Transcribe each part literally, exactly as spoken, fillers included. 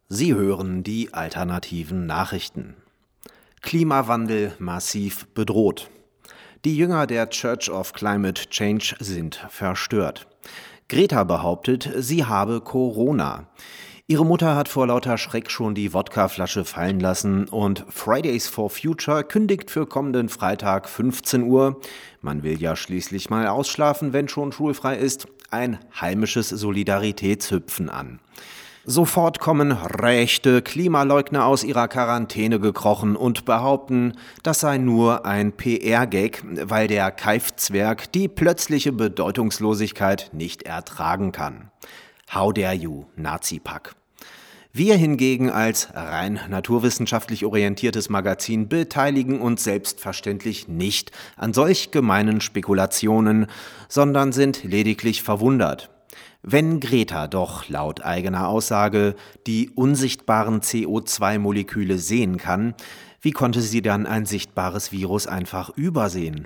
Sie hören die alternativen Nachrichten. Klimawandel massiv bedroht. Die Jünger der Church of Climate Change sind verstört. Greta behauptet, sie habe Corona. Ihre Mutter hat vor lauter Schreck schon die Wodkaflasche fallen lassen und Fridays for Future kündigt für kommenden Freitag fünfzehn Uhr, man will ja schließlich mal ausschlafen, wenn schon schulfrei ist, ein heimisches Solidaritätshüpfen an. Sofort kommen rechte Klimaleugner aus ihrer Quarantäne gekrochen und behaupten, das sei nur ein P R-Gag, weil der Keifzwerg die plötzliche Bedeutungslosigkeit nicht ertragen kann. How dare you, Nazi-Pack. Wir hingegen als rein naturwissenschaftlich orientiertes Magazin beteiligen uns selbstverständlich nicht an solch gemeinen Spekulationen, sondern sind lediglich verwundert. Wenn Greta doch laut eigener Aussage die unsichtbaren C O zwei Moleküle sehen kann, wie konnte sie dann ein sichtbares Virus einfach übersehen?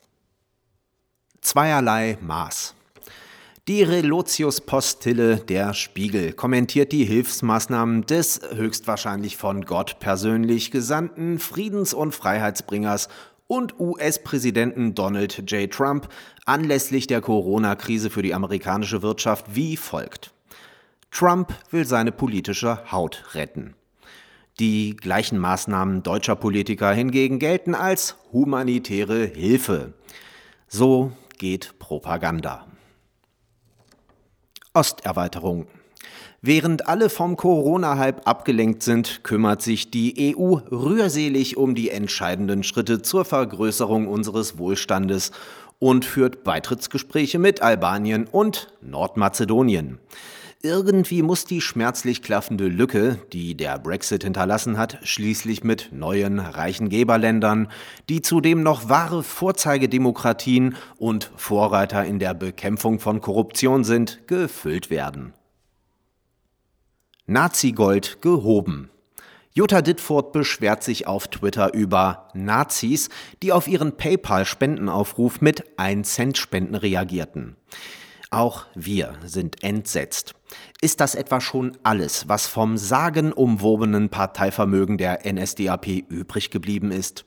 Zweierlei Maß. Die Relotius-Postille der Spiegel kommentiert die Hilfsmaßnahmen des höchstwahrscheinlich von Gott persönlich gesandten Friedens- und Freiheitsbringers und U S-Präsidenten Donald J. Trump anlässlich der Corona-Krise für die amerikanische Wirtschaft wie folgt. Trump will seine politische Haut retten. Die gleichen Maßnahmen deutscher Politiker hingegen gelten als humanitäre Hilfe. So geht Propaganda. Osterweiterung. Während alle vom Corona-Hype abgelenkt sind, kümmert sich die E U rührselig um die entscheidenden Schritte zur Vergrößerung unseres Wohlstandes und führt Beitrittsgespräche mit Albanien und Nordmazedonien. Irgendwie muss die schmerzlich klaffende Lücke, die der Brexit hinterlassen hat, schließlich mit neuen, reichen Geberländern, die zudem noch wahre Vorzeigedemokratien und Vorreiter in der Bekämpfung von Korruption sind, gefüllt werden. Nazi-Gold gehoben. Jutta Dittfurt beschwert sich auf Twitter über Nazis, die auf ihren PayPal-Spendenaufruf mit ein Cent Spenden reagierten. Auch wir sind entsetzt. Ist das etwa schon alles, was vom sagenumwobenen Parteivermögen der N S D A P übrig geblieben ist?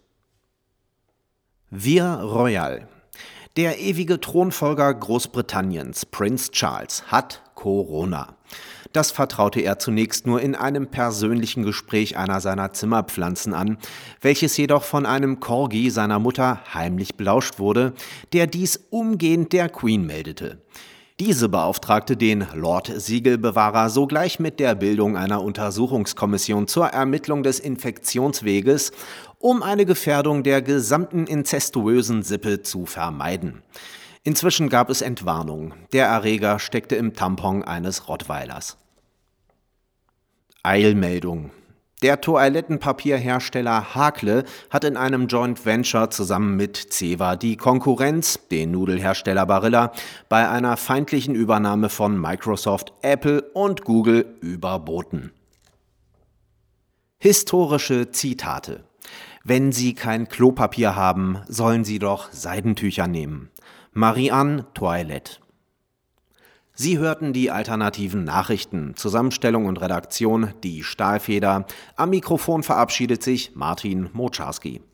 Wir Royal. Der ewige Thronfolger Großbritanniens, Prinz Charles, hat Corona. Das vertraute er zunächst nur in einem persönlichen Gespräch einer seiner Zimmerpflanzen an, welches jedoch von einem Corgi seiner Mutter heimlich belauscht wurde, der dies umgehend der Queen meldete. Diese beauftragte den Lord Siegelbewahrer sogleich mit der Bildung einer Untersuchungskommission zur Ermittlung des Infektionsweges, um eine Gefährdung der gesamten inzestuösen Sippe zu vermeiden. Inzwischen gab es Entwarnung. Der Erreger steckte im Tampon eines Rottweilers. Eilmeldung. Der Toilettenpapierhersteller Hakle hat in einem Joint Venture zusammen mit Ceva die Konkurrenz, den Nudelhersteller Barilla, bei einer feindlichen Übernahme von Microsoft, Apple und Google überboten. Historische Zitate. Wenn Sie kein Klopapier haben, sollen Sie doch Seidentücher nehmen. Marie-Anne Toilette. Sie hörten die alternativen Nachrichten, Zusammenstellung und Redaktion, die Stahlfeder. Am Mikrofon verabschiedet sich Martin Moczarski.